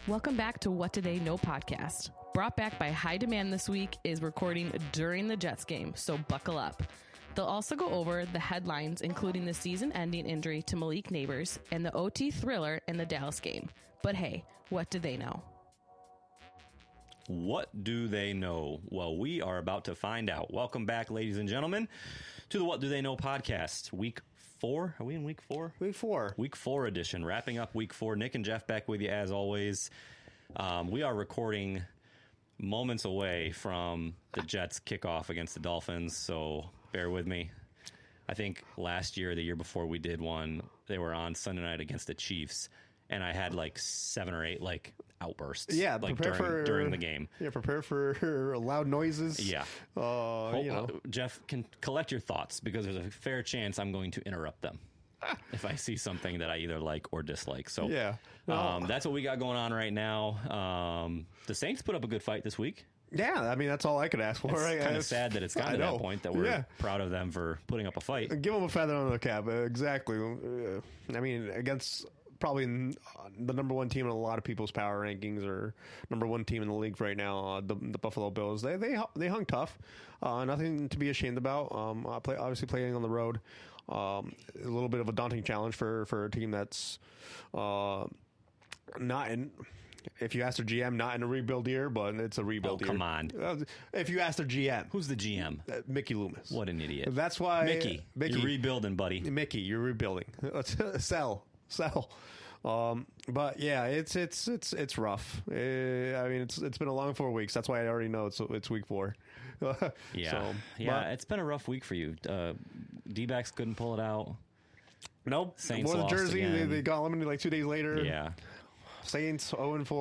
Welcome back to What Do They Know podcast. Brought back by High Demand this week is recording during the Jets game, so buckle up. They'll also go over the headlines, including the season-ending injury to Malik Nabers and the OT thriller in the Dallas game. But hey, what do they know? What do they know? Well, we are about to find out. Welcome back, ladies and gentlemen, to the What Do They Know podcast. Week 4? Are we in week 4? Week 4. Week 4 edition. Wrapping up week 4. Nick and Jeff back with you as always. We are recording moments away from the Jets kickoff against the Dolphins, so bear with me. I think last year, the year before we did one, they were on Sunday night against the Chiefs, and I had like 7 or 8 like outbursts. Yeah, like during the game. Yeah, prepare for loud noises. Yeah. Jeff, can collect your thoughts because there's a fair chance I'm going to interrupt them if I see something that I either like or dislike. So yeah, that's what we got going on right now. The Saints put up a good fight this week. Yeah, I mean, that's all I could ask for. It's kind of sad that it's gotten to that point that we're proud of them for putting up a fight. Give them a feather on the cap. Exactly. I mean, against probably the number one team in a lot of people's power rankings, or number one team in the league right now, the Buffalo Bills. They hung tough. Nothing to be ashamed about. Obviously playing on the road, a little bit of a daunting challenge for a team that's not in. If you ask their GM, not in a rebuild year, but it's a rebuild year. Come on. If you ask their GM. Who's the GM? Mickey Loomis. What an idiot. That's why. Mickey, you're rebuilding, buddy. Mickey, you're rebuilding. Sell. But yeah, it's rough. I mean, it's been a long 4 weeks. That's why I already know it's week 4. It's been a rough week for you. D-backs couldn't pull it out. Nope. Saints Wore the lost jersey. again. They got eliminated like 2 days later. Yeah. Saints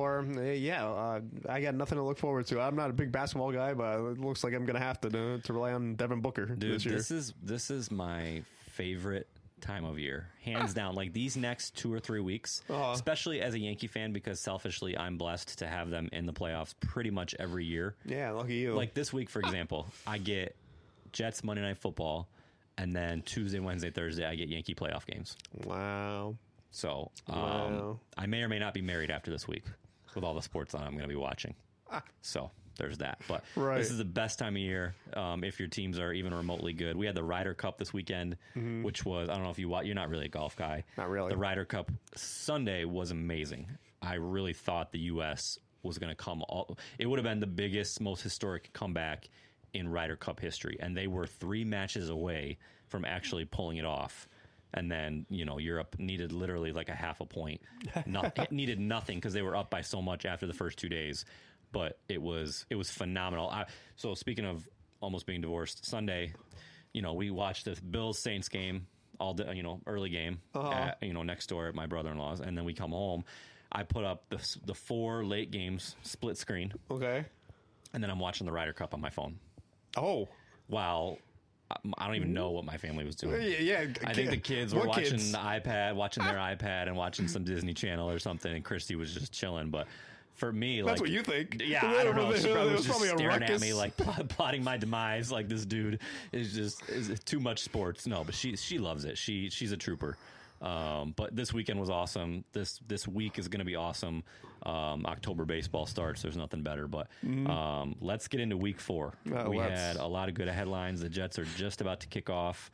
0-4. I got nothing to look forward to. I'm not a big basketball guy, but it looks like I'm going to have to rely on Devin Booker this year. This is my favorite time of year, hands down. Like these next 2 or 3 weeks, especially as a Yankee fan, because selfishly I'm blessed to have them in the playoffs pretty much every year. Yeah, lucky you. Like this week, for example, I get Jets Monday Night Football, and then Tuesday, Wednesday, Thursday I get Yankee playoff games. Wow. So I may or may not be married after this week with all the sports on I'm going to be watching. So there's that. But This is the best time of year if your teams are even remotely good. We had the Ryder Cup this weekend, which was, I don't know if you watch, you're not really a golf guy. Not really. The Ryder Cup Sunday was amazing. I really thought the U.S. was going to it would have been the biggest, most historic comeback in Ryder Cup history. And they were 3 matches away from actually pulling it off. And then, Europe needed literally like a half a point. It needed nothing because they were up by so much after the first 2 days. But it was phenomenal. So speaking of almost being divorced, Sunday, we watched the Bills-Saints game, all day, early game, next door at my brother-in-law's. And then we come home. I put up the 4 late games, split screen. Okay. And then I'm watching the Ryder Cup on my phone. Oh. Wow. I don't even know what my family was doing. Yeah, I think the kids were watching the iPad, watching their iPad, and watching some Disney Channel or something, and Christy was just chilling. But for me, that's what you think. Yeah, I don't know. She probably was just staring at me, like plotting my demise. Like this dude is too much sports. No, but she loves it. She's a trooper. But this weekend was awesome. This week is going to be awesome. October baseball starts. There's nothing better. But let's get into week 4. We had a lot of good headlines. The Jets are just about to kick off.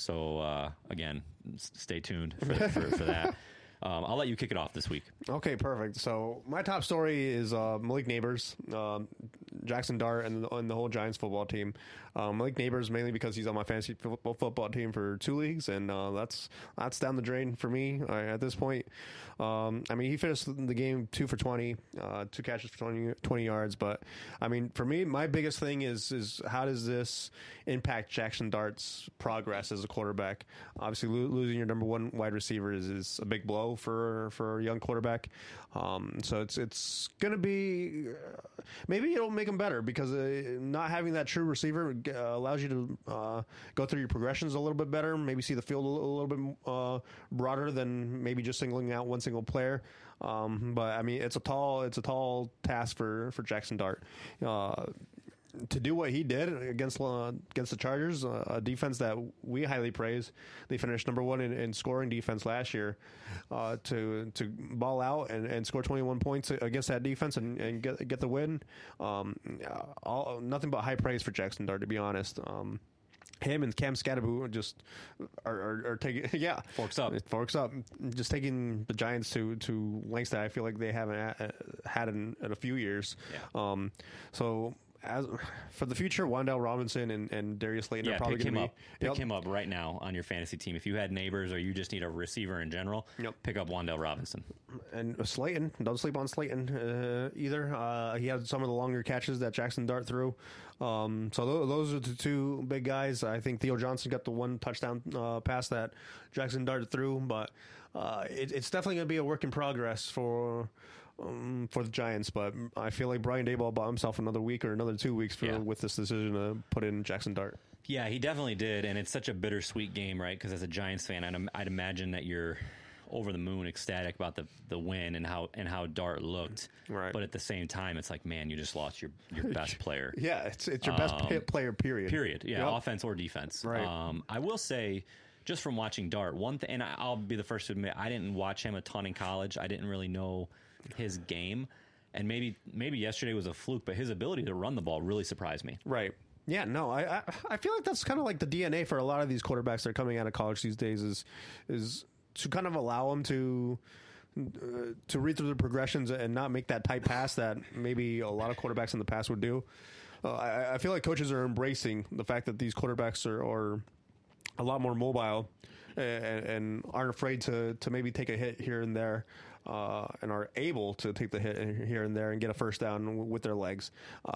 So, again, stay tuned for that. I'll let you kick it off this week. Okay, perfect. So my top story is Malik Nabers, Jackson Dart, and the whole Giants football team. Malik Nabers mainly because he's on my fantasy football team for 2 leagues, and that's down the drain for me at this point. I mean, he finished the game 2 for 20, 2 catches for 20 yards. But I mean, for me, my biggest thing is how does this impact Jackson Dart's progress as a quarterback? Obviously, losing your number 1 wide receiver is a big blow for a young quarterback. So it's going to be maybe it'll make him better because not having that true receiver allows you to go through your progressions a little bit better, maybe see the field a little bit broader than maybe just singling out one single player. But I mean, it's a tall task for Jackson Dart. to do what he did against the Chargers, a defense that we highly praise. They finished number one in scoring defense last year. To ball out and score 21 points against that defense and get the win. Nothing but high praise for Jackson Dart, to be honest. Him and Cam Scadaboo just are taking forks up, just taking the Giants to lengths that I feel like they haven't had in a few years. So as for the future, Wan'Dale Robinson and Darius Slayton are probably going to be pick him up right now on your fantasy team. If you had Neighbors or you just need a receiver in general, pick up Wan'Dale Robinson. And Slayton, don't sleep on Slayton either. He had some of the longer catches that Jackson Dart threw. So those are the two big guys. I think Theo Johnson got the one touchdown pass that Jackson Dart threw, but it's definitely going to be a work in progress for the Giants. But I feel like Brian Daboll bought himself another week or another 2 weeks with this decision to put in Jackson Dart. Yeah, he definitely did, and it's such a bittersweet game, right? Because as a Giants fan, I'd imagine that you're over the moon ecstatic about the win and how Dart looked. Right. But at the same time, it's like, man, you just lost your best player. Yeah, it's your best player, period. Period, yeah, offense or defense. Right. I will say, just from watching Dart, one thing, and I'll be the first to admit, I didn't watch him a ton in college. I didn't really know his game. And maybe yesterday was a fluke, but his ability to run the ball really surprised me. Right. Yeah, no, I feel like that's kind of like the DNA for a lot of these quarterbacks that are coming out of college these days is to kind of allow them to read through the progressions and not make that tight pass that maybe a lot of quarterbacks in the past would do. I feel like coaches are embracing the fact that these quarterbacks are a lot more mobile and aren't afraid to maybe take a hit here and there. And are able to take the hit here and there and get a first down with their legs.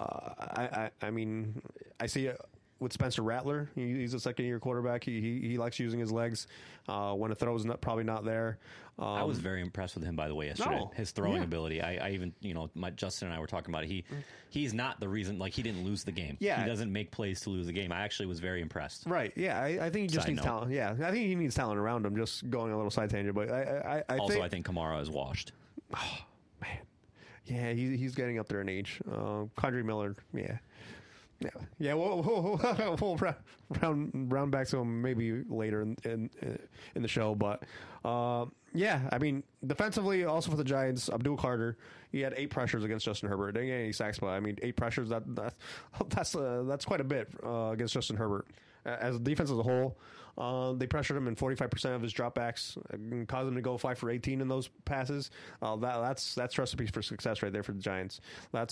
I mean, I see it with Spencer Rattler. He's a second-year quarterback. He likes using his legs when a throw is probably not there. I was very impressed with him, by the way, yesterday. His throwing ability. I even, Justin and I were talking about it. He's not the reason, like, he didn't lose the game. Yeah. He doesn't make plays to lose the game. I actually was very impressed. Right. Yeah. I think he just needs talent. Yeah. I think he needs talent around him. Just going a little side tangent, but I think Kamara is washed. Oh man. Yeah. He's getting up there in age. Condre Miller. Yeah. Yeah. We'll round back to him maybe later in the show, but yeah. I mean, defensively, also for the Giants, Abdul Carter, he had 8 pressures against Justin Herbert. Didn't get any sacks, but I mean, 8 pressures that's quite a bit against Justin Herbert. As a defense as a whole, they pressured him in 45% of his dropbacks, and caused him to go 5 for 18 in those passes. That's recipe for success right there for the Giants. That's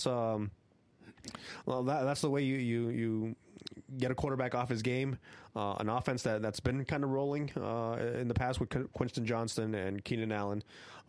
the way you get a quarterback off his game. An offense that's been kind of rolling in the past with Quinton Johnston and Keenan Allen.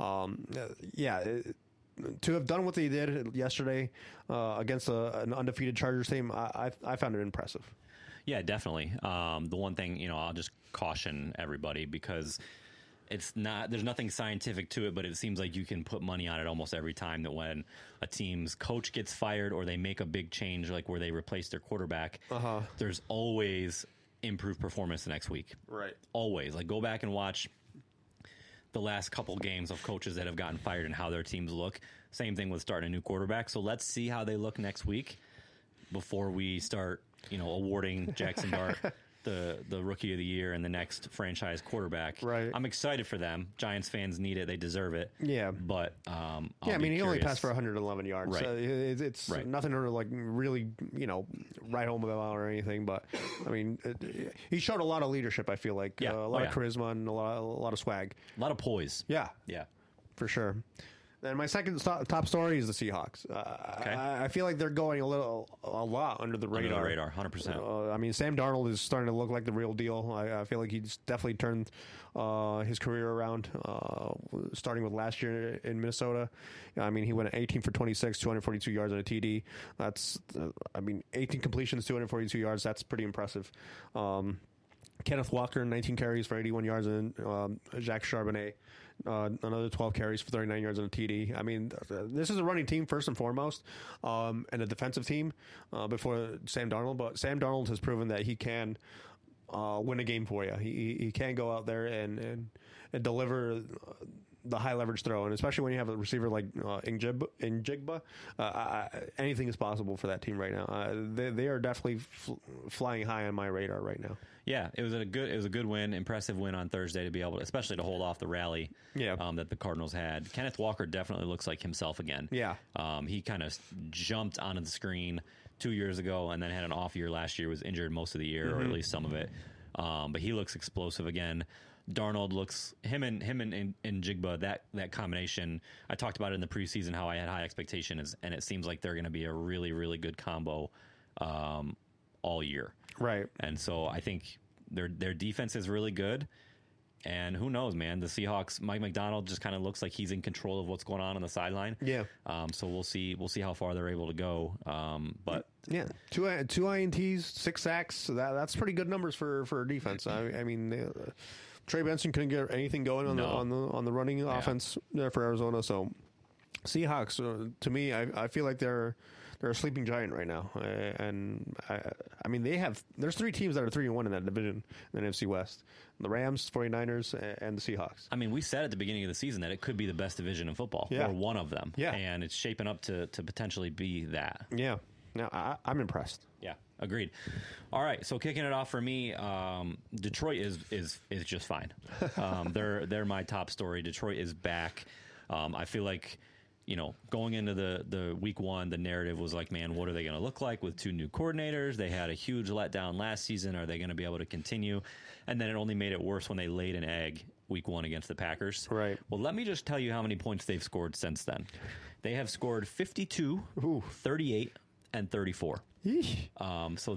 To have done what they did yesterday against an undefeated Chargers team, I found it impressive. Yeah, definitely. The one thing, I'll just caution everybody because there's nothing scientific to it, but it seems like you can put money on it almost every time that when a team's coach gets fired or they make a big change, like where they replace their quarterback, there's always improved performance the next week. Right. Always. Like, go back and watch the last couple games of coaches that have gotten fired and how their teams look. Same thing with starting a new quarterback. So let's see how they look next week before we start, awarding Jackson Dart the rookie of the year and the next franchise quarterback. Right. I'm excited for them. Giants fans need it. They deserve it. Yeah. But he only passed for 111 yards. Right. So it's nothing to really, write home about or anything. But I mean, he showed a lot of leadership. I feel like a lot of charisma and a lot of swag, a lot of poise. Yeah. For sure. Then my second top story is the Seahawks. Okay. I feel like they're going a lot under the radar. 100%. I mean, Sam Darnold is starting to look like the real deal. I feel like he's definitely turned his career around, starting with last year in Minnesota. I mean, he went 18 for 26, 242 yards on a TD. That's, 18 completions, 242 yards. That's pretty impressive. Kenneth Walker, 19 carries for 81 yards, and Jacques Charbonnet, another 12 carries for 39 yards on a TD. I mean, this is a running team first and foremost, and a defensive team before Sam Darnold. But Sam Darnold has proven that he can win a game for you. He can go out there and deliver the high leverage throw, and especially when you have a receiver like Njigba, anything is possible for that team right now. They are definitely flying high on my radar right now. Yeah, it was a good win, impressive win on Thursday to be able to, especially to hold off the rally that the Cardinals had. Kenneth Walker definitely looks like himself again. Yeah. He kind of jumped onto the screen 2 years ago and then had an off year last year, was injured most of the year, or at least some of it. But he looks explosive again. Darnold looks, him and Njigba, that combination, I talked about it in the preseason, how I had high expectations, and it seems like they're going to be a really, really good combo all year. Right. And so I think their defense is really good. And who knows, man? The Seahawks, Mike McDonald just kind of looks like he's in control of what's going on the sideline. Yeah. So we'll see how far they're able to go. But yeah, two INTs, 6 sacks. That's pretty good numbers for a defense. I mean, Trey Benson couldn't get anything going on the running offense there for Arizona. So Seahawks, to me, I feel like they're a sleeping giant right now, and I mean there's 3 teams that are 3-1 in that division in the NFC West: the Rams, 49ers, and the Seahawks. I mean, we said at the beginning of the season that it could be the best division in football, or one of them, and it's shaping up to potentially be that. Yeah, now I'm impressed. Yeah, agreed. All right, so kicking it off for me, Detroit is just fine. They're my top story. Detroit is back. I feel like, going into the week 1, the narrative was like, man, what are they going to look like with 2 new coordinators? They had a huge letdown last season. Are they going to be able to continue? And then it only made it worse when they laid an egg week 1 against the Packers. Right. Well, let me just tell you how many points they've scored since then. They have scored 52, 38, and 34. So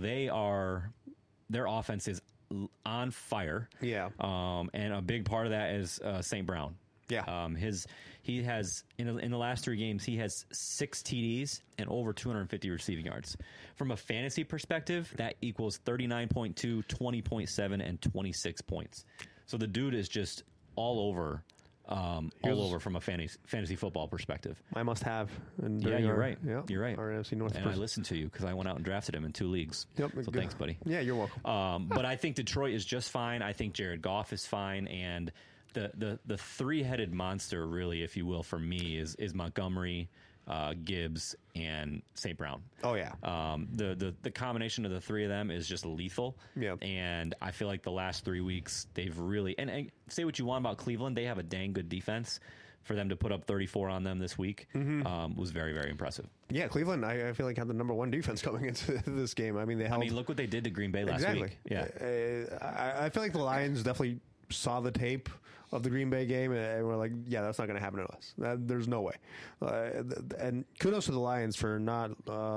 their offense is on fire. Yeah. And a big part of that is St. Brown. Yeah. He has in the last 3 games, he has 6 TDs and over 250 receiving yards. From a fantasy perspective, that equals 39.2, 20.7, and 26 points. So the dude is just all over from a fantasy football perspective. I must have. You're right. Yeah, you're right. Our NFC North. And I listened to you because I went out and drafted him in 2 leagues. Yep. So thanks, buddy. Yeah, you're welcome. But I think Detroit is just fine. I think Jared Goff is fine, and the 3-headed monster, really, if you will, for me is Montgomery, Gibbs, and St. Brown. Oh yeah. The combination of the 3 of them is just lethal. Yeah. And I feel like the last 3 weeks they've really, and say what you want about Cleveland, they have a dang good defense. For them to put up 34 on them this week was very, very impressive. Yeah, Cleveland, I feel like had the number 1 defense coming into this game. I mean, look what they did to Green Bay last week. Yeah. I feel like the Lions definitely saw the tape of the Green Bay game and we're like, yeah, that's not going to happen to us. There's no way. And kudos to the Lions for not,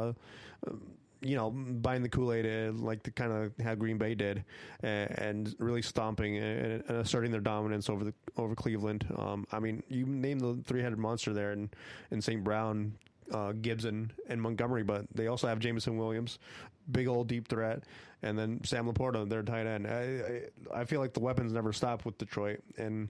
buying the Kool-Aid like the kind of how Green Bay did, and really stomping and asserting their dominance over Cleveland. I mean, you named the 3-headed monster there in St. Brown, Gibbs, and Montgomery, but they also have Jameson Williams, big old deep threat, and then Sam Laporta, their tight end. I feel like the weapons never stop with Detroit, and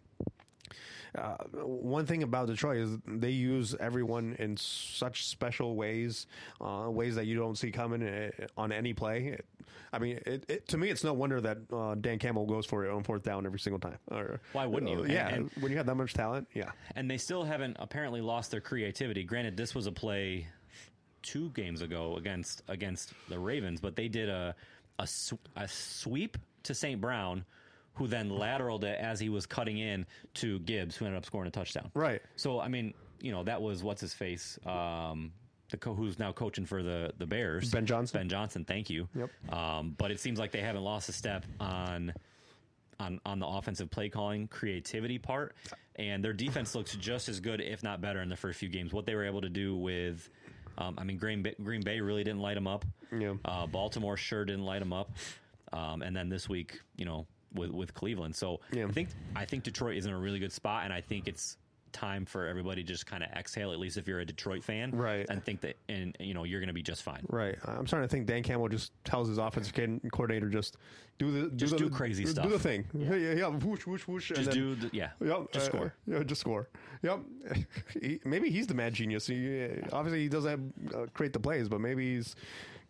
one thing about Detroit is they use everyone in such special ways, ways that you don't see coming on any play. I mean, to me, it's no wonder that Dan Campbell goes for it on 4th down every single time. Why wouldn't you? And when you have that much talent, yeah. And they still haven't apparently lost their creativity. Granted, this was a play 2 games ago against the Ravens, but they did a sweep to St. Brown, who then lateraled it as he was cutting in to Gibbs, who ended up scoring a touchdown. Right. So, I mean, that was what's-his-face, who's now coaching for the Bears. Ben Johnson. Ben Johnson, thank you. Yep. But it seems like they haven't lost a step on the offensive play calling creativity part, and their defense looks just as good, if not better, in the first few games. What they were able to do with... Green Bay really didn't light them up. Yeah. Baltimore sure didn't light them up. And then this week, with Cleveland. So yeah. I think Detroit is in a really good spot, and I think it's time for everybody to just kind of exhale, at least if you're a Detroit fan, right? And think that, you're going to be just fine, right? I'm starting to think Dan Campbell just tells his offensive coordinator do crazy stuff, do the thing, yeah, whoosh, whoosh, whoosh, just just score, just score, yep. Maybe he's the mad genius. Obviously he doesn't create the plays, but maybe he's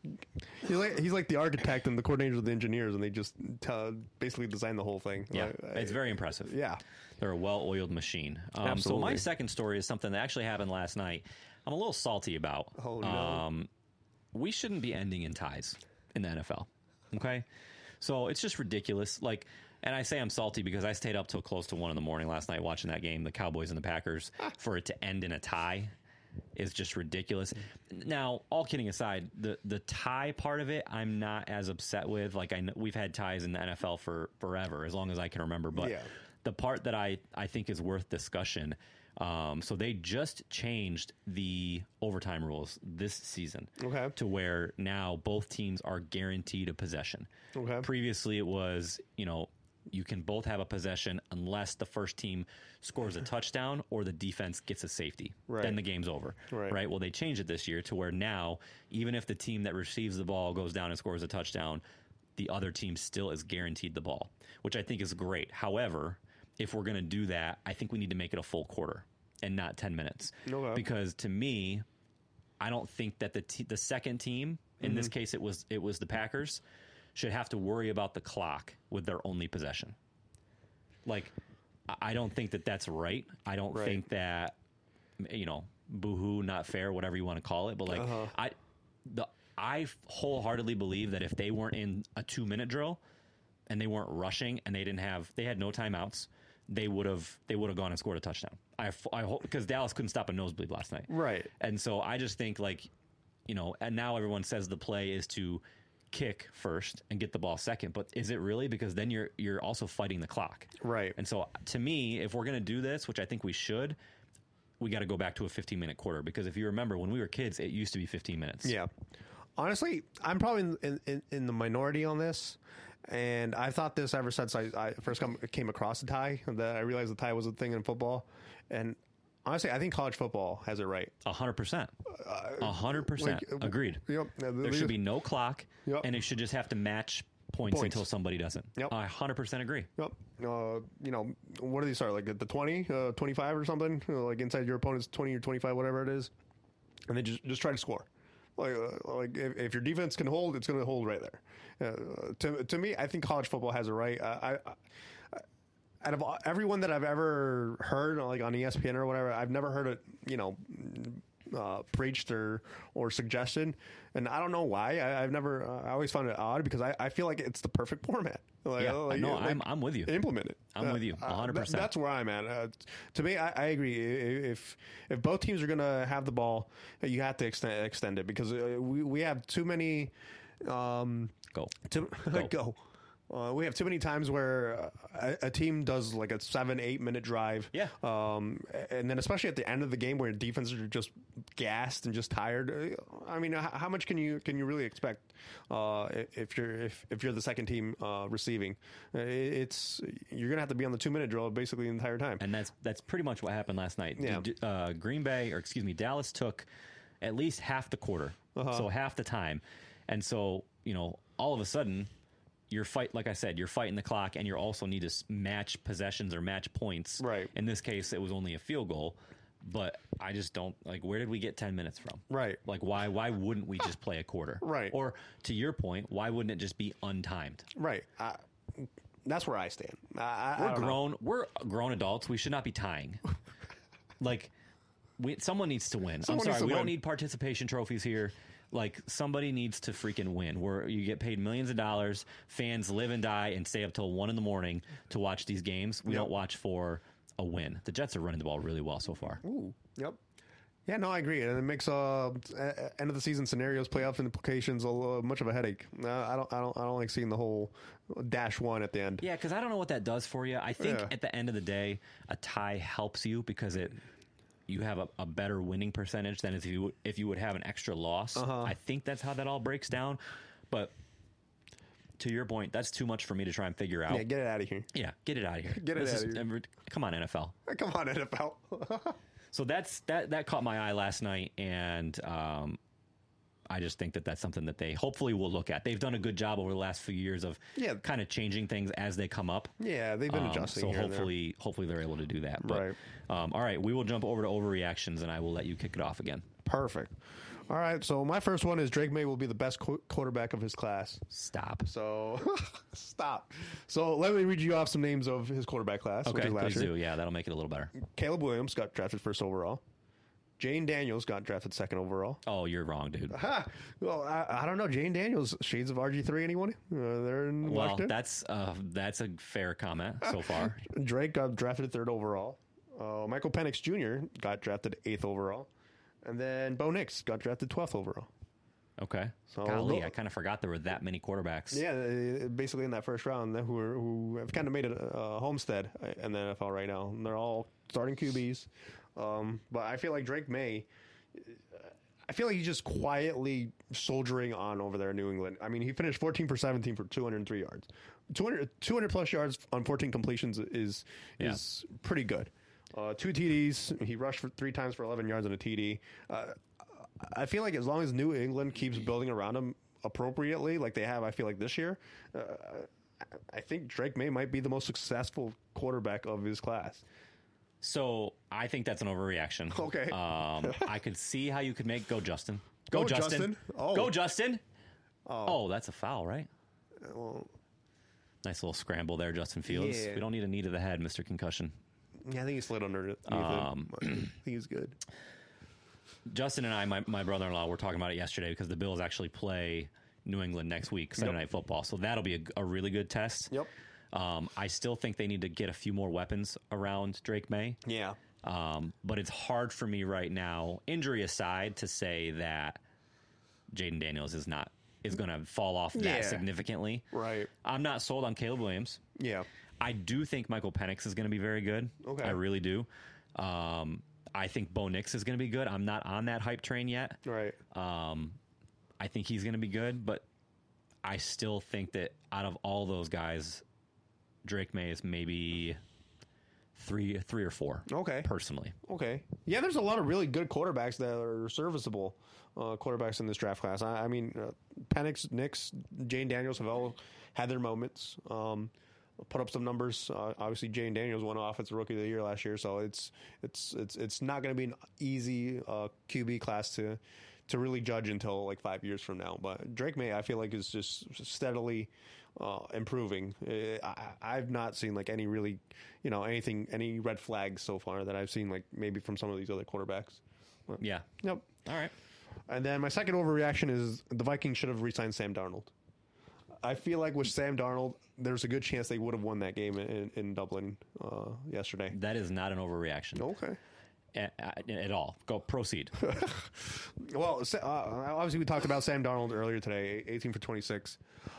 he's like the architect and the coordinator of the engineers, and they just basically design the whole thing. Yeah, it's very impressive. Yeah, they're a well-oiled machine. Absolutely. So my second story is something that actually happened last night. I'm a little salty about. Oh no. We shouldn't be ending in ties in the NFL. Okay, so it's just ridiculous. Like, and I say I'm salty because I stayed up till close to 1 a.m. last night watching that game, the Cowboys and the Packers, for it to end in a tie. Is just ridiculous. Now, all kidding aside, the tie part of it, I'm not as upset with. Like, I know we've had ties in the NFL for forever, as long as I can remember. But the part that I think is worth discussion. So they just changed the overtime rules this season to where now both teams are guaranteed a possession. Okay. Previously, it was, you can both have a possession unless the first team scores a touchdown or the defense gets a safety. Right. Then the game's over. Right. Well, they changed it this year to where now, even if the team that receives the ball goes down and scores a touchdown, the other team still is guaranteed the ball, which I think is great. However, if we're going to do that, I think we need to make it a full quarter and not 10 minutes. Okay. Because to me, I don't think that the second team, in this case it was the Packers, should have to worry about the clock with their only possession. Like, I don't think that that's right. I don't think that, boo-hoo, not fair, whatever you want to call it. But like, I wholeheartedly believe that if they weren't in a 2-minute drill and they weren't rushing and they had no timeouts, they would have gone and scored a touchdown. I hope, because Dallas couldn't stop a nosebleed last night. Right. And so I just think, like, and now everyone says the play is to kick first and get the ball second, but is it really? Because then you're also fighting the clock. Right. And so to me, if we're going to do this, which I think we should, we got to go back to a 15-minute quarter, because if you remember when we were kids, it used to be 15 minutes. Yeah. Honestly, I'm probably in the minority on this. And I thought this ever since I first came across the tie, that I realized the tie was a thing in football. And honestly, I think college football has it right. 100%. 100%. Agreed. Yep. There should be no clock, and it should just have to match points until somebody doesn't. Yep. I 100% agree. Yep. What do they start? Like at the 20, 25 or something? Like inside your opponent's 20 or 25, whatever it is. And they just try to score. Like if your defense can hold, it's going to hold right there. To me, I think college football has it right. Out of everyone that I've ever heard, like on ESPN or whatever, I've never heard it, preached or suggested, and I don't know why. I always found it odd, because I feel like it's the perfect format. I'm with you. Implement it. I'm with you 100%. That's where I'm at. To me, I agree. If both teams are going to have the ball, you have to extend it, because we have too many. Go. We have too many times where a team does like a 7-8 minute drive. Yeah. And then especially at the end of the game where defenses are just gassed and just tired. I mean, how much can you really expect if you're the second team receiving? You're gonna have to be on the 2-minute drill basically the entire time. And that's pretty much what happened last night. Yeah. Dallas took at least half the quarter, so half the time, and so all of a sudden, you're fighting the clock, and you also need to match possessions or match points. Right. In this case, it was only a field goal, but I just don't where did we get 10 minutes from? Right. Like, why wouldn't we just play a quarter? Right. Or to your point, why wouldn't it just be untimed? Right. That's where I stand. We're grown adults. We should not be tying. Someone needs to win. I'm sorry. We don't need participation trophies here. Like, somebody needs to freaking win. Where you get paid millions of dollars, fans live and die and stay up till 1 a.m. to watch these games. We don't watch for a win. The Jets are running the ball really well so far. Ooh, yep. Yeah, no, I agree, and it makes end of the season scenarios, playoff implications, much of a headache. I don't like seeing the whole -1 at the end. Yeah, because I don't know what that does for you. I think at the end of the day, a tie helps you because you have a better winning percentage than if you would have an extra loss. I think that's how that all breaks down. But to your point, that's too much for me to try and figure out. Yeah, get it out of here. Yeah, get it out of here. Get it out of here. Come on, NFL. Come on, NFL. So that caught my eye last night, and I just think that's something that they hopefully will look at. They've done a good job over the last few years of kind of changing things as they come up. Yeah, they've been adjusting. So here hopefully they're able to do that. But, right. All right, we will jump over to overreactions, and I will let you kick it off again. Perfect. All right, so my first one is Drake May will be the best quarterback of his class. Stop. So, stop. So let me read you off some names of his quarterback class. Okay, which is last please year. do. Yeah, that'll make it a little better. Caleb Williams got drafted first overall. Jane Daniels got drafted second overall. Oh, you're wrong, dude. Ha! Well, I don't know. Jane Daniels, shades of RG3, anyone? They're in Well, Washington. that's a fair comment so far. Drake got drafted third overall. Michael Penix Jr. got drafted 8th overall. And then Bo Nix got drafted 12th overall. Okay. So, Golly, I kind of forgot there were that many quarterbacks. Yeah, basically in that first round, who have kind of made a homestead in the NFL right now. And they're all starting QBs. But I feel like Drake May, I feel like he's just quietly soldiering on over there in New England. I mean, he finished 14 for 17 for 203 yards. 200 plus yards on 14 completions is pretty good. 2 TDs. He rushed for 3 times for 11 yards on a TD. I feel like as long as New England keeps building around him appropriately, like they have, I feel like this year, I think Drake May might be the most successful quarterback of his class. So I think that's an overreaction. Okay. I could see how you could make go Justin. Go Justin. Oh. Go Justin. Oh, that's a foul, right? Well, Nice little scramble there, Justin Fields. Yeah. We don't need a knee to the head, Mr. Concussion. yeah, I think he slid under it. I think he's good. Justin and I, my brother-in-law, were talking about it yesterday because the Bills actually play New England next week, Sunday Night Football. So that'll be a really good test. Yep. I still think they need to get a few more weapons around Drake May. Yeah. But it's hard for me right now, injury aside, to say that Jaden Daniels is going to fall off that significantly. Right. I'm not sold on Caleb Williams. Yeah. I do think Michael Penix is going to be very good. Okay. I really do. I think Bo Nix is going to be good. I'm not on that hype train yet. Right. I think he's going to be good, but I still think that out of all those guys, Drake May is maybe three or four. Okay. Personally. Okay. Yeah, there's a lot of really good quarterbacks that are serviceable quarterbacks in this draft class. I mean, Penix, Nix, Jane Daniels have all had their moments. Put up some numbers. Obviously, Jane Daniels won Offensive Rookie of the Year last year, so it's not going to be an easy QB class to really judge until like 5 years from now. But Drake May, I feel like, is just steadily improving. I've not seen like any really, any red flags so far that I've seen like maybe from some of these other quarterbacks. Yeah. Yep. All right. And then my second overreaction is the Vikings should have re-signed Sam Darnold. I feel like with Sam Darnold, there's a good chance they would have won that game in Dublin yesterday. That is not an overreaction. Okay. At all. Go proceed. Well, obviously we talked about Sam Darnold earlier today, 18 for 26.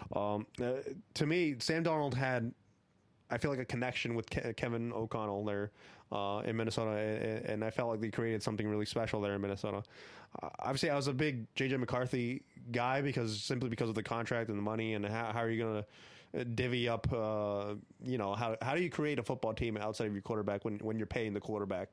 To me, Sam Darnold had, I feel like, a connection with Kevin O'Connell there in Minnesota, and I felt like they created something really special there in Minnesota. Obviously, I was a big J.J. McCarthy guy simply because of the contract and the money, and how are you going to divvy up, how do you create a football team outside of your quarterback when you're paying the quarterback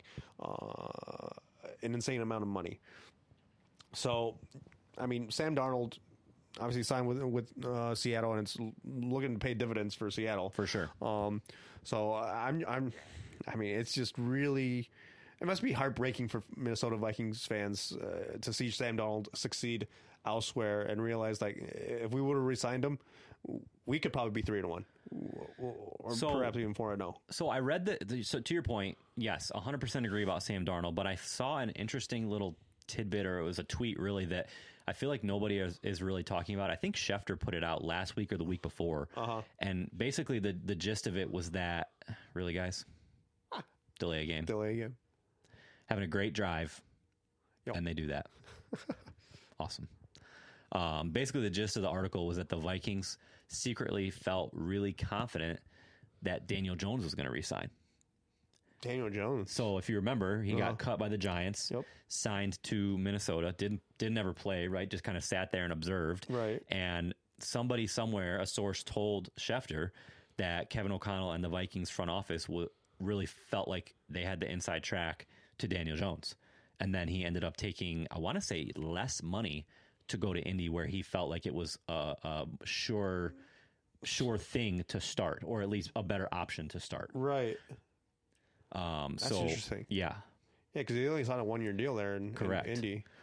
an insane amount of money? So, I mean, Sam Darnold obviously signed with Seattle, and it's looking to pay dividends for Seattle For sure. So I mean, it's just really, it must be heartbreaking for Minnesota Vikings fans to see Sam Darnold succeed elsewhere and realize like if we would have re-signed him, we could probably be 3-1 or perhaps even 4-0. So I read so to your point, yes, 100% agree about Sam Darnold, but I saw an interesting little tidbit, or it was a tweet really, that I feel like nobody is really talking about. I think Schefter put it out last week or the week before. And basically the gist of it was that, really guys, delay a game. Having a great drive, and they do that. Awesome. Basically, the gist of the article was that the Vikings secretly felt really confident that Daniel Jones was going to re-sign. Daniel Jones. So if you remember, he got cut by the Giants, Yep. signed to Minnesota, didn't ever play, right? Just kind of sat there and observed. Right. And somebody somewhere, a source told Schefter that Kevin O'Connell and the Vikings front office really felt like they had the inside track to Daniel Jones. And then he ended up taking, I want to say, less money to go to Indy, where he felt like it was a sure thing to start, or at least a better option to start. Right. That's interesting. Yeah. Yeah, because he only signed a 1-year deal there in Correct. Indy.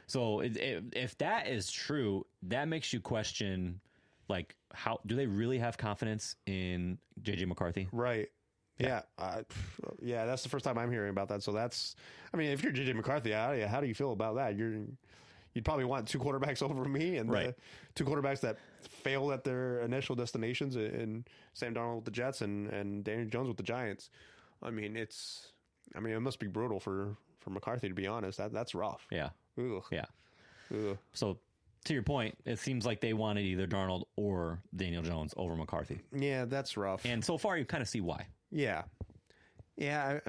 So if that is true, that makes you question, like, how do they really have confidence in JJ McCarthy? Right. Yeah. Yeah. That's the first time I'm hearing about that. So I mean, if you're JJ McCarthy, how do you feel about that? You'd probably want 2 quarterbacks over me, and right. 2 quarterbacks that failed at their initial destinations, in Sam Darnold with the Jets and Daniel Jones with the Giants. I mean, it must be brutal for McCarthy, to be honest. That's rough. Yeah. Ugh. Yeah. Ugh. So to your point, it seems like they wanted either Darnold or Daniel Jones over McCarthy. Yeah, that's rough. And so far, you kind of see why. Yeah. Yeah.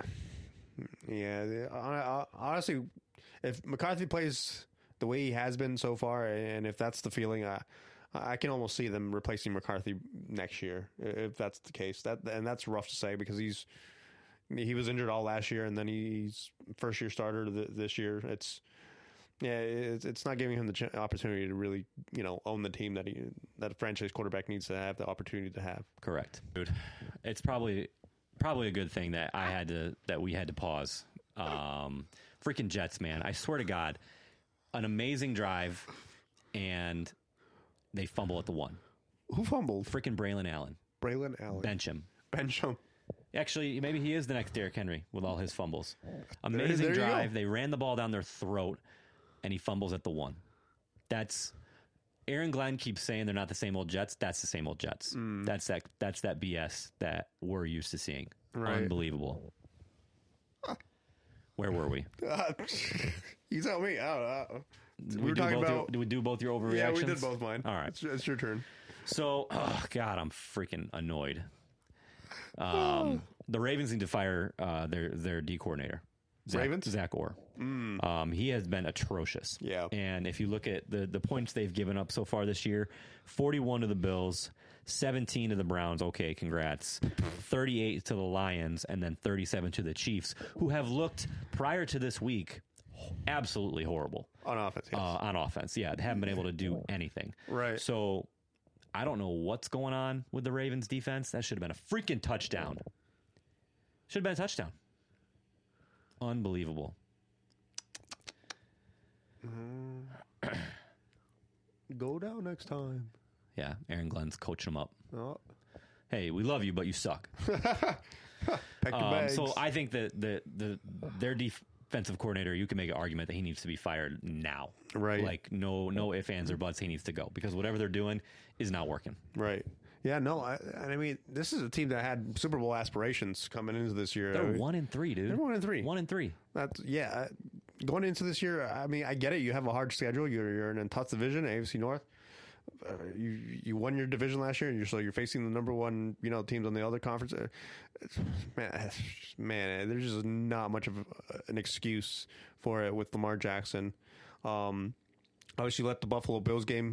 Honestly, if McCarthy plays the way he has been so far, and if that's the feeling, I can almost see them replacing McCarthy next year, if that's the case. And that's rough to say, because he was injured all last year, and then he's first year starter this year. It's not giving him the opportunity to really, own the team that a franchise quarterback needs to have the opportunity to have. Correct, dude. It's probably a good thing that we had to pause. Freaking Jets, man! I swear to God, an amazing drive, and they fumble at the 1. Who fumbled? Freaking Braylon Allen. Bench him. Actually, maybe he is the next Derrick Henry with all his fumbles. Amazing there drive. They ran the ball down their throat, and he fumbles at the 1. That's Aaron Glenn keeps saying they're not the same old Jets. That's the same old Jets. That's that BS that we're used to seeing. Right. Unbelievable. Where were we? You tell me. I don't know. Did we do both your overreactions? Yeah, we did both mine. All right. It's your turn. So, God, I'm freaking annoyed. The Ravens need to fire their D coordinator. Zach Orr. He has been atrocious. Yeah. And if you look at the points they've given up so far this year, 41 to the Bills, 17 to the Browns. Okay, congrats. 38 to the Lions, and then 37 to the Chiefs, who have looked prior to this week absolutely horrible. On offense, yes. On offense, yeah. They haven't been able to do anything. Right. So I don't know what's going on with the Ravens defense. That should have been a freaking touchdown. Should have been a touchdown. Unbelievable. Go down next time. Yeah, Aaron Glenn's coaching them up. Oh. Hey, we love you, but you suck. Pack your bags. So I think that their defensive coordinator, you can make an argument that he needs to be fired now. Right. Like no ifs, ands, or buts. He needs to go, because whatever they're doing is not working. Right. Yeah, no, I mean, this is a team that had Super Bowl aspirations coming into this year. They're 1-3, dude. They're 1-3. 1-3. That's going into this year. I mean, I get it. You have a hard schedule. You're in a tough division, AFC North. You won your division last year, and you're facing the number 1 teams on the other conference. Man, there's just not much of an excuse for it with Lamar Jackson. Obviously, let the Buffalo Bills game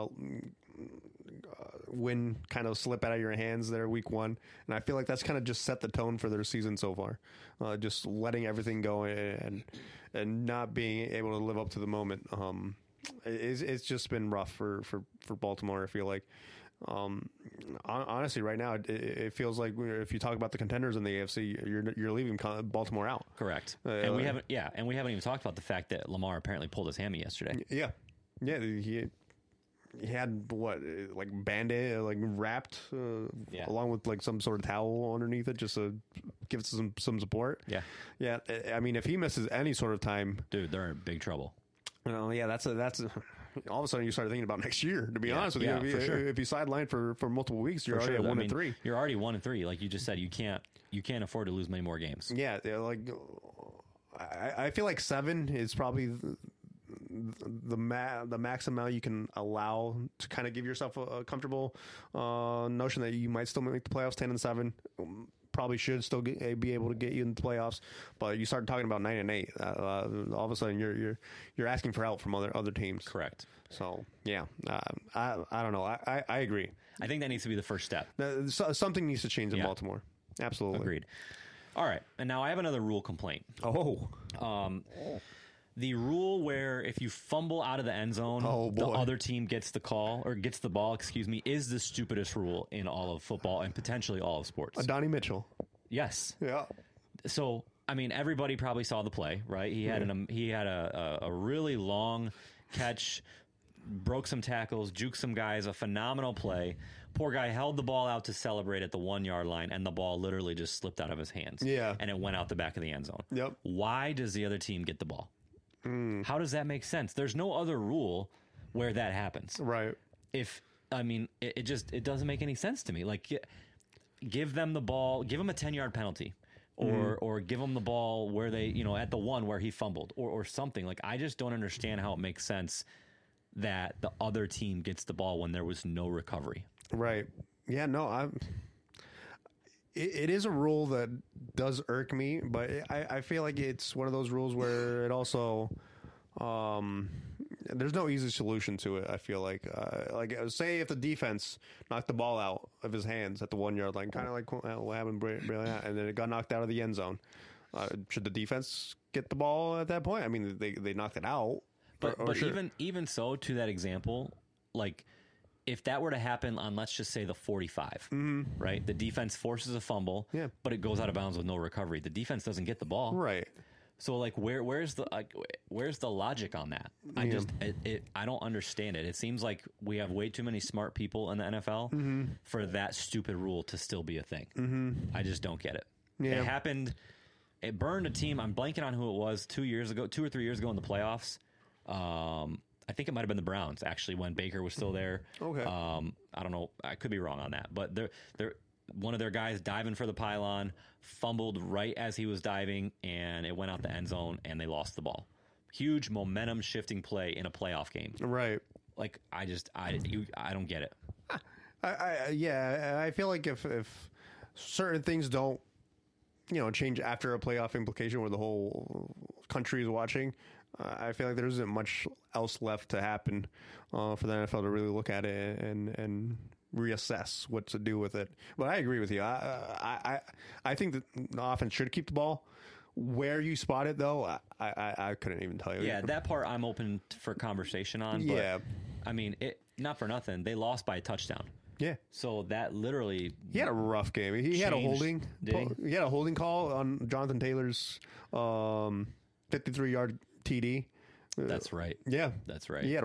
win kind of slip out of your hands there week 1, and I feel like that's kind of just set the tone for their season so far. Just letting everything go and not being able to live up to the moment. It's just been rough for Baltimore, I feel like. Honestly, right now, it feels like if you talk about the contenders in the AFC, you're leaving Baltimore out. Correct. And we haven't even talked about the fact that Lamar apparently pulled his hammy yesterday. Yeah. He had like Band-Aid wrapped along with like some sort of towel underneath it just to give it some support. Yeah. I mean, if he misses any sort of time, dude, they're in big trouble. Yeah, that's all of a sudden you start thinking about next year. To be honest with you, if you sideline for multiple weeks, you're already at 1-3. You're already 1-3. Like you just said, you can't afford to lose many more games. Yeah, like I feel like 7 is probably the max amount you can allow to kind of give yourself a comfortable notion that you might still make the playoffs. 10-7 probably should still be able to get you in the playoffs, but you start talking about 9-8, all of a sudden you're asking for help from other teams. Correct. So yeah, I don't know. I agree. I think that needs to be the first step. Something needs to change in Baltimore. Absolutely. Agreed. All right, and now I have another rule complaint. The rule where if you fumble out of the end zone, the other team gets the call or gets the ball, is the stupidest rule in all of football and potentially all of sports. Donnie Mitchell. Yes. Yeah. So I mean, everybody probably saw the play, right? He had a really long catch, broke some tackles, juked some guys, a phenomenal play. Poor guy held the ball out to celebrate at the 1 yard line, and the ball literally just slipped out of his hands. Yeah. And it went out the back of the end zone. Yep. Why does the other team get the ball? How does that make sense? There's no other rule where that happens. Right. It doesn't make any sense to me. Like, give them the ball, give them a 10-yard penalty. Or give them the ball where they, at the 1 where he fumbled or something. Like, I just don't understand how it makes sense that the other team gets the ball when there was no recovery. Right. Yeah, no, it is a rule that does irk me, but I feel like it's one of those rules where it also, there's no easy solution to it. I feel like say if the defense knocked the ball out of his hands at the 1 yard line, kind of like what happened, and then it got knocked out of the end zone. Should the defense get the ball at that point? I mean, they knocked it out, but sure. even so, to that example, like, if that were to happen on, let's just say, the 45, right? The defense forces a fumble, but it goes out of bounds with no recovery. The defense doesn't get the ball, right? So, like, where's the logic on that? I don't understand it. It seems like we have way too many smart people in the NFL for that stupid rule to still be a thing. I just don't get it. Yeah. It happened. It burned a team. I'm blanking on who it was 2 or 3 years ago in the playoffs. I think it might have been the Browns, actually, when Baker was still there. Okay. I don't know. I could be wrong on that. But one of their guys diving for the pylon fumbled right as he was diving, and it went out the end zone, and they lost the ball. Huge momentum shifting play in a playoff game. Right. Like, I don't get it. I feel like if certain things don't, change after a playoff implication where the whole country is watching, I feel like there isn't much else left to happen for the NFL to really look at it and reassess what to do with it. But I agree with you. I think that the offense should keep the ball. Where you spot it, though, I couldn't even tell you. Yeah, that part I'm open for conversation on. But, yeah. I mean, not for nothing. They lost by a touchdown. Yeah. So that literally... He had a rough game. He had a holding. He had a holding call on Jonathan Taylor's 53-yard TD. That's right. Yeah, that's right. He had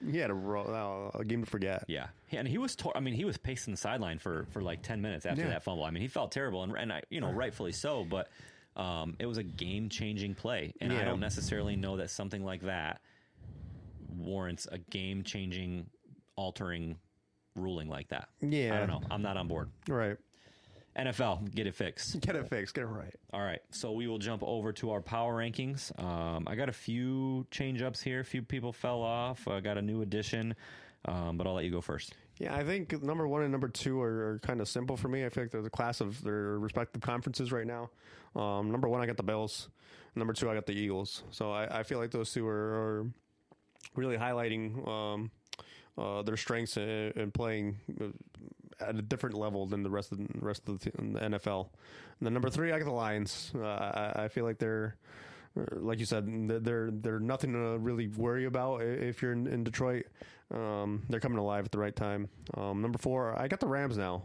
a game to forget. Yeah, and he was. He was pacing the sideline for like 10 minutes after that fumble. I mean, he felt terrible, and rightfully so. But it was a game-changing play, and I don't necessarily know that something like that warrants a game-changing, altering ruling like that. Yeah, I don't know. I'm not on board. Right. NFL, get it fixed. Get it fixed. Get it right. All right. So we will jump over to our power rankings. I got a few change-ups here. A few people fell off. I got a new addition, but I'll let you go first. Yeah, I think number 1 and number 2 are kind of simple for me. I feel like they're the class of their respective conferences right now. Number 1, I got the Bills. Number 2, I got the Eagles. So I feel like those two are really highlighting their strengths in playing at a different level than the rest of the NFL. And then number 3, I got the Lions. I feel like they're, like you said, they're nothing to really worry about if you're in Detroit. They're coming alive at the right time. Number 4, I got the Rams now.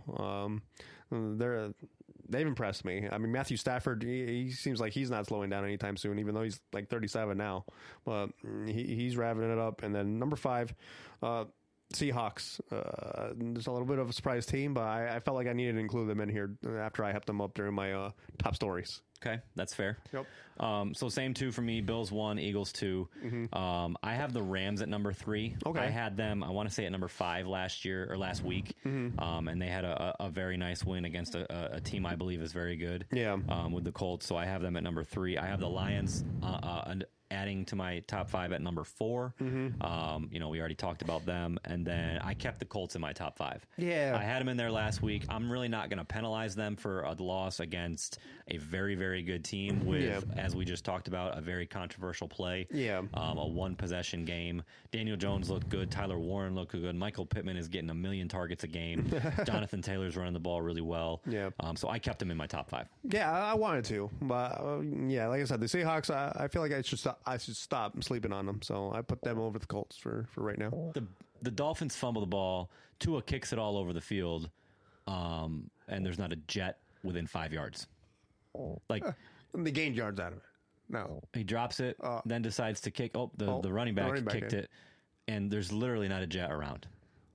They've impressed me. I mean, Matthew Stafford, he seems like he's not slowing down anytime soon, even though he's like 37 now. But he's revving it up. And then number 5, Seahawks. There's a little bit of a surprise team, but I felt like I needed to include them in here after I hyped them up during my top stories. Okay, that's fair. Yep. So same 2 for me. Bills 1, Eagles 2. I have the Rams at number 3. Okay. I had them, I want to say, at number 5 last week. And they had a very nice win against a team I believe is very good. Yeah. With the Colts. So I have them at number 3. I have the Lions adding to my top 5 at number 4. We already talked about them. And then I kept the Colts in my top 5. Yeah. I had them in there last week. I'm really not going to penalize them for a loss against a very, very good team with, as we just talked about, a very controversial play. Yeah. A one-possession game. Daniel Jones looked good. Tyler Warren looked good. Michael Pittman is getting 1 million targets a game. Jonathan Taylor's running the ball really well. Yeah. So I kept him in my top 5. Yeah, I wanted to. But, like I said, the Seahawks, I feel like I should stop sleeping on them. So I put them over the Colts for right now. The Dolphins fumble the ball. Tua kicks it all over the field. And there's not a jet within 5 yards. Like, They gained yards out of it. No. He drops it, then decides to kick. The running back kicked it, and there's literally not a jet around.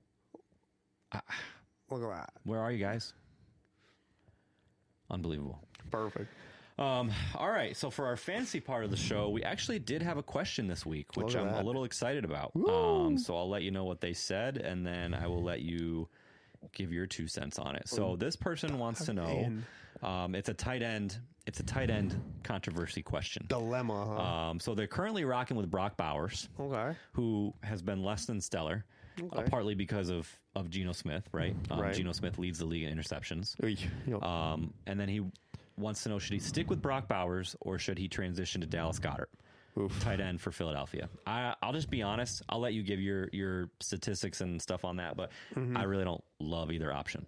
Look at that. Where are you guys? Unbelievable. Perfect. All right. So for our fantasy part of the show, we actually did have a question this week, which I'm a little excited about. So I'll let you know what they said, and then I will let you give your 2 cents on it. So this person wants to know, it's a tight end. It's a tight end controversy question. Dilemma, huh? So they're currently rocking with Brock Bowers, who has been less than stellar, partly because of Geno Smith, right? Geno Smith leads the league in interceptions. And then he wants to know, should he stick with Brock Bowers or should he transition to Dallas Goedert, tight end for Philadelphia? I'll just be honest. I'll let you give your statistics and stuff on that, but I really don't love either option.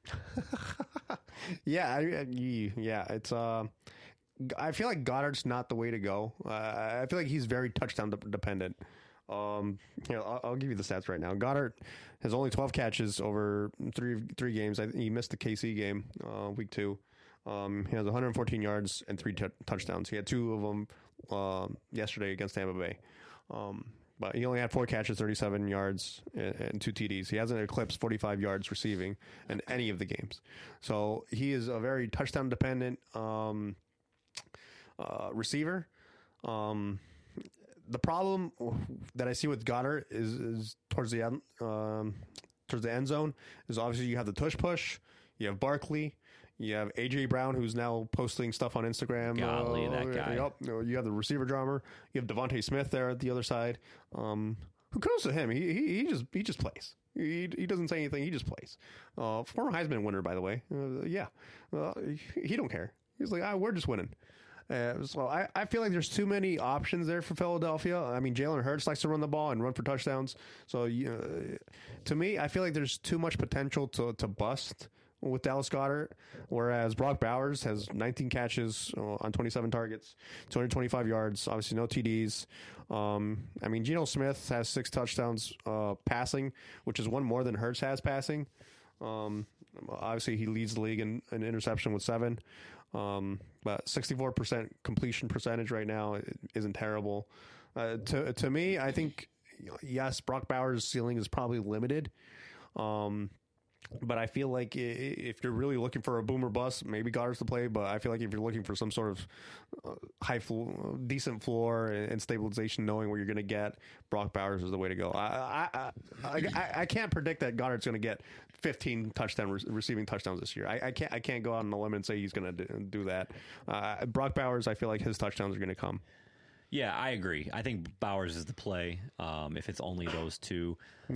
It's I feel like Goddard's not the way to go. I feel like he's very touchdown dependent. I'll give you the stats right now. Goddard has only 12 catches over three games. He missed the KC game, week 2. He has 114 yards and 3 touchdowns. He had 2 of them yesterday against Tampa Bay. But he only had 4 catches, 37 yards, and 2 TDs. He hasn't eclipsed 45 yards receiving in any of the games. So he is a very touchdown-dependent receiver. The problem that I see with Goddard is towards the end zone is obviously you have the tush push, you have Barkley, you have AJ Brown, who's now posting stuff on Instagram. Golly, that guy. You have the receiver drummer. You have Devontae Smith there at the other side. Who goes to him? He just plays. He doesn't say anything. He just plays. Former Heisman winner, by the way. He don't care. He's like, we're just winning. So I feel like there's too many options there for Philadelphia. I mean, Jalen Hurts likes to run the ball and run for touchdowns. So to me, I feel like there's too much potential to bust with Dallas Goedert, whereas Brock Bowers has 19 catches on 27 targets, 225 yards, obviously no TDs. I mean, Geno Smith has 6 touchdowns passing, which is one more than Hurts has passing. Obviously, he leads the league in interception with 7. But 64% completion percentage right now isn't terrible. To me, I think, yes, Brock Bowers' ceiling is probably limited. But I feel like if you're really looking for a boomer bust, maybe Goddard's the play. But I feel like if you're looking for some sort of decent floor and stabilization, knowing where you're going to get, Brock Bowers is the way to go. I can't predict that Goddard's going to get 15 receiving touchdowns this year. I can't go out on a limb and say he's going to do that. Brock Bowers, I feel like his touchdowns are going to come. Yeah, I agree. I think Bowers is the play. If it's only those 2,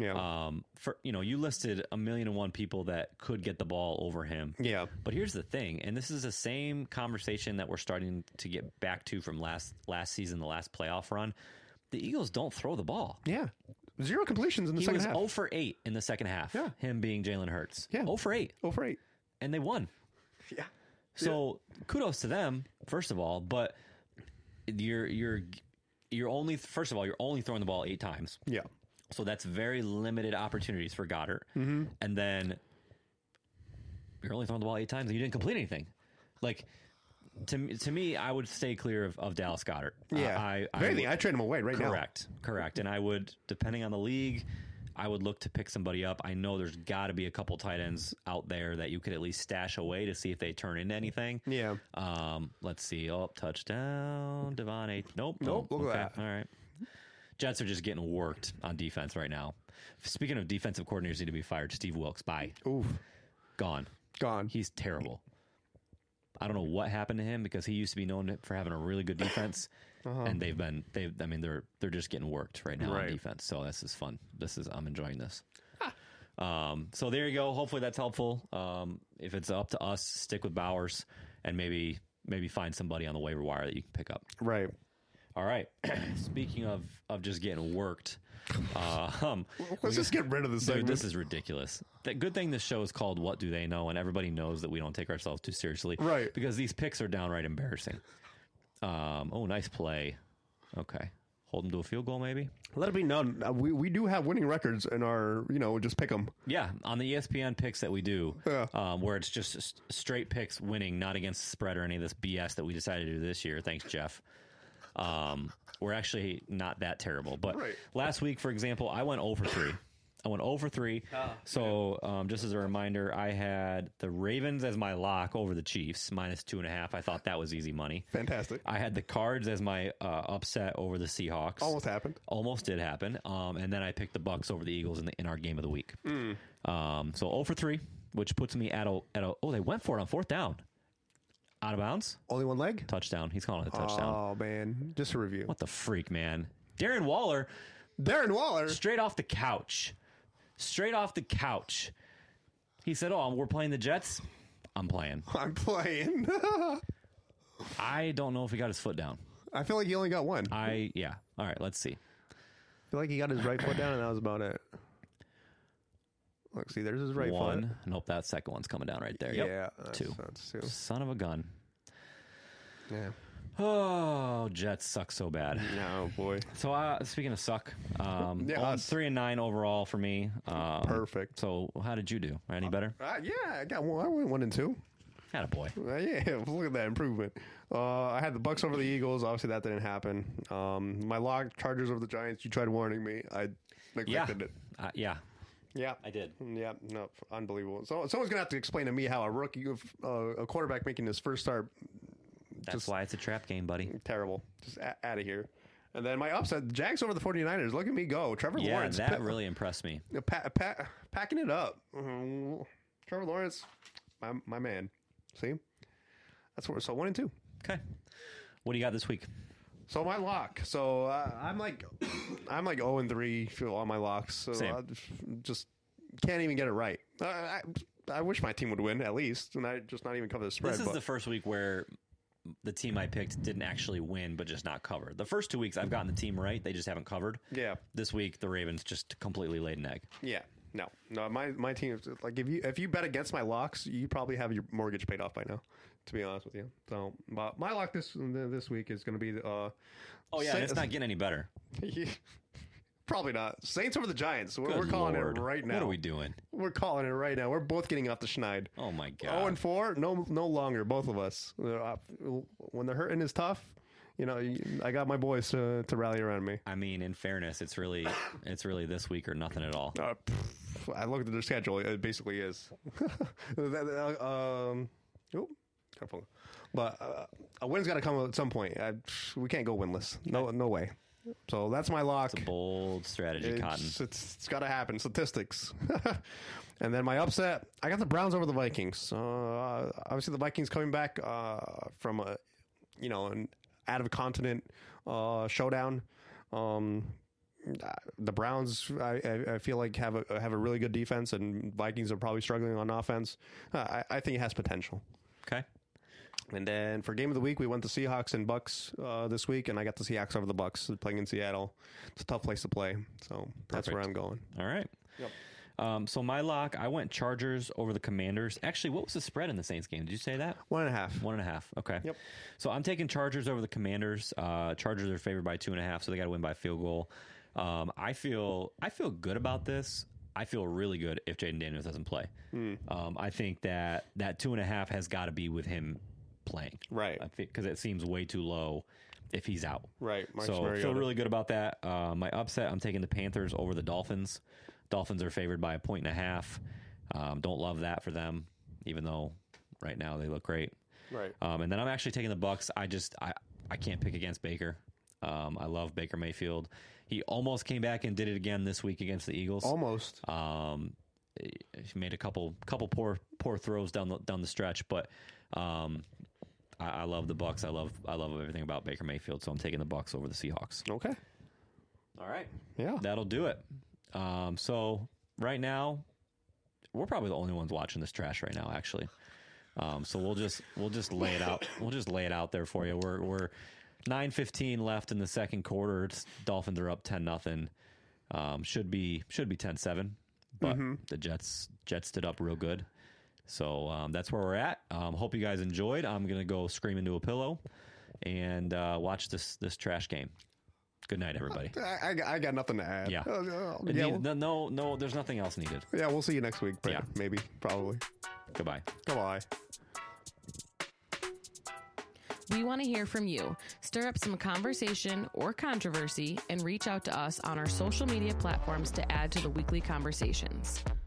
you listed 1,000,001 people that could get the ball over him. Yeah. But here's the thing, and this is the same conversation that we're starting to get back to from last season, the last playoff run. The Eagles don't throw the ball. Yeah. 0 completions in the second half. He was 0 for 8 in the second half. Yeah. Him being Jalen Hurts. Yeah. 0 for 8. 0 for 8. And they won. Yeah. So kudos to them, first of all, but you're only throwing the ball 8 times. Yeah. So that's very limited opportunities for Goddard. Mm-hmm. And then you're only throwing the ball 8 times and you didn't complete anything. Like, to me, I would stay clear of Dallas Goedert. Yeah. I trade him away right now. Correct. And I would, depending on the league, I would look to pick somebody up. I know there's got to be a couple tight ends out there that you could at least stash away to see if they turn into anything. Yeah. Let's see. Oh, touchdown. Devon. Nope. Look at that. All right. Jets are just getting worked on defense right now. Speaking of defensive coordinators need to be fired, Steve Wilkes, bye. Oof. Gone. He's terrible. I don't know what happened to him because he used to be known for having a really good defense. And they're just getting worked right now on defense. So this is fun. I'm enjoying this. So there you go. Hopefully that's helpful. If it's up to us, stick with Bowers and maybe find somebody on the waiver wire that you can pick up. Right. All right. Speaking of just getting worked, let's just get rid of this segment. Dude, this is ridiculous. The good thing this show is called What Do They Know, and everybody knows that we don't take ourselves too seriously. Right. Because these picks are downright embarrassing. Nice play. Okay. hold them to a field goal, maybe. Let it be known, we do have winning records in our, just pick them. Yeah, on the ESPN picks that we do, Yeah. where it's just straight picks winning, not against the spread or any of this BS that we decided to do this year. Thanks, Jeff. We're actually not that terrible. But Right. last week, for example, I went 0 for 3. So just as a reminder, I had the Ravens as my lock over the Chiefs, -2.5. I thought that was easy money. Fantastic. I had the Cards as my upset over the Seahawks. Almost happened. Almost did happen. And then I picked the Bucks over the Eagles in our game of the week. So 0 for 3, which puts me at a they went for it on 4th down. Out of bounds? Only one leg? Touchdown. He's calling it a touchdown. Oh, man. Just a review. What the freak, man? Darren Waller, Darren Waller. straight off the couch. He said, we're playing the Jets. I'm playing. I'm playing. I don't know if he got his foot down. I feel like he only got one. Yeah. All right, let's see. I feel like he got his right foot down, and that was about it. Look, see, there's his right One. foot. Nope, that second one's coming down right there. Yep. Yeah. Two. That's two. Son of a gun. Yeah. Oh, Jets suck so bad. Oh, boy. So speaking of suck, Yeah, us. 3-9 overall for me. Perfect. So how did you do? Any better? Yeah, I got one. I went 1 and 2. Had a boy. Yeah, look at that improvement. I had the Bucks over the Eagles. Obviously, that didn't happen. My lock, Chargers over the Giants. You tried warning me. I neglected it. Yeah, Yeah, I did. Yeah, no, unbelievable. So someone's gonna have to explain to me how a rookie, a quarterback making his first start, That's why it's a trap game, buddy. terrible. Just out of here. And then my upset, Jags over the 49ers. Look at me go. Trevor Yeah, Lawrence. that really impressed me. Packing it up. Trevor Lawrence, my man. See? That's what. So 1 and 2. Okay. What do you got this week? So my lock. So I'm like 0 and 3 on my locks. So Same. I just can't even get it right. I wish my team would win at least, and I just not even cover the spread. This is but the first week where the team I picked didn't actually win, but just not cover. The first 2 weeks I've gotten the team right. They just haven't covered. Yeah. This week, the Ravens just completely laid an egg. Yeah. No. My team, like if you bet against my locks, you probably have your mortgage paid off by now. To be honest with you. So, but my lock this week is going to be Oh, yeah, and it's not getting any better. probably not. Saints over the Giants. We're calling Lord. it right now. What are we doing? We're calling it right now. We're both getting off the schneid. Oh, my God. 0 and 4, no longer. Both of us. When the hurting is tough, I got my boys to rally around me. I mean, in fairness, it's really this week or nothing at all. I looked at their schedule. It basically is. Careful. But a win's got to come at some point. We can't go winless. No way. So that's my lock. It's a bold strategy, Cotton. It's got to happen. Statistics. And then my upset, I got the Browns over the Vikings. Obviously, the Vikings coming back from an out of continent showdown. The Browns, I feel like have a really good defense, and Vikings are probably struggling on offense. I think it has potential. Okay. And then for game of the week, we went to Seahawks and Bucks this week, and I got the Seahawks over the Bucks playing in Seattle. It's a tough place to play, so that's where I'm going. All right. Yep. So my lock, I went Chargers over the Commanders. Actually, what was the spread in the Saints game? Did you say that? 1.5. 1.5. Okay. Yep. So I'm taking Chargers over the Commanders. Chargers are favored by 2.5, so they got to win by field goal. I feel good about this. I feel really good if Jaden Daniels doesn't play. I think that 2.5 has got to be with him playing. Right. Because it seems way too low if he's out. Right. So I feel really good about that. My upset, I'm taking the Panthers over the Dolphins. Dolphins are favored by 1.5. Don't love that for them, even though right now they look great. Right. And then I'm actually taking the Bucks. I can't pick against Baker. I love Baker Mayfield. He almost came back and did it again this week against the Eagles. Almost. He made a couple poor throws down the stretch, but I love the Bucks. I love everything about Baker Mayfield, so I'm taking the Bucks over the Seahawks. Okay. All right. Yeah. That'll do it. So right now, we're probably the only ones watching this trash right now, actually. So we'll just lay it out. We'll just lay it out there for you. We're 9:15 left in the second quarter. Dolphins are up 10-0. Should be 10-7, but the Jets stood up real good. So that's where we're at. Hope you guys enjoyed. I'm gonna go scream into a pillow and watch this trash game. Good night, everybody. I got nothing to add. Yeah. Yeah, There's nothing else needed. yeah, we'll see you next week. Yeah. Maybe, probably. Goodbye. Goodbye. We want to hear from you. Stir up some conversation or controversy and reach out to us on our social media platforms to add to the weekly conversations.